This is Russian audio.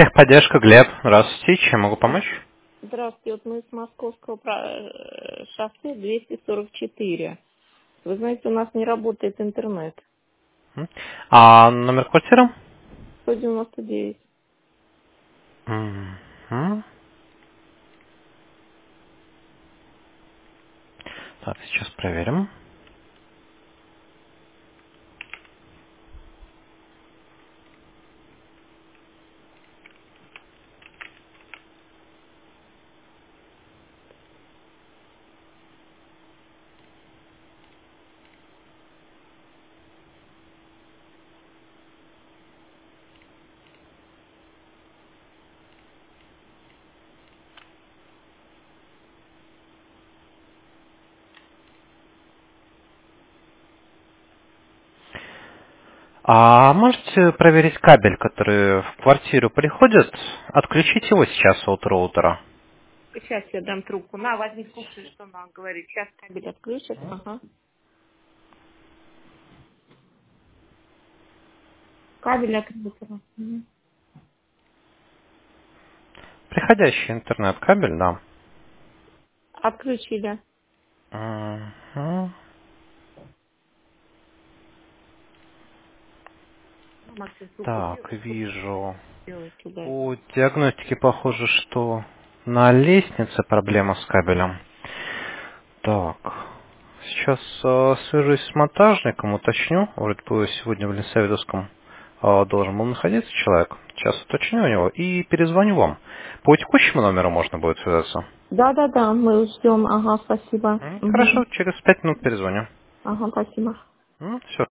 Техподдержка, Глеб. Здравствуйте, чем могу помочь? Здравствуйте, вот мы с Московского шоссе 244. Вы знаете, у нас не работает интернет. А номер квартиры? 199. Мгм. Так, сейчас проверим. А можете проверить кабель, который в квартиру приходит? Отключить его сейчас от роутера. Сейчас я дам трубку. На, возьми, слушай, что она говорит. Сейчас кабель отключат. Ага. Кабель отключен. Мгм. Приходящий интернет-кабель, да. Отключили. Мгм. Максим, трубку Так, делай, трубку вижу. делай туда. По диагностике похоже, что на лестнице проблема с кабелем. Так, сейчас свяжусь с монтажником, уточню. Вроде бы сегодня в Ленсовидовском должен был находиться человек. Сейчас уточню у него и перезвоню вам. По текущему номеру можно будет связаться. Да, мы ждем. Ага, спасибо. Хорошо, Мгм. через 5 минут перезвоню. Ага, спасибо. Все.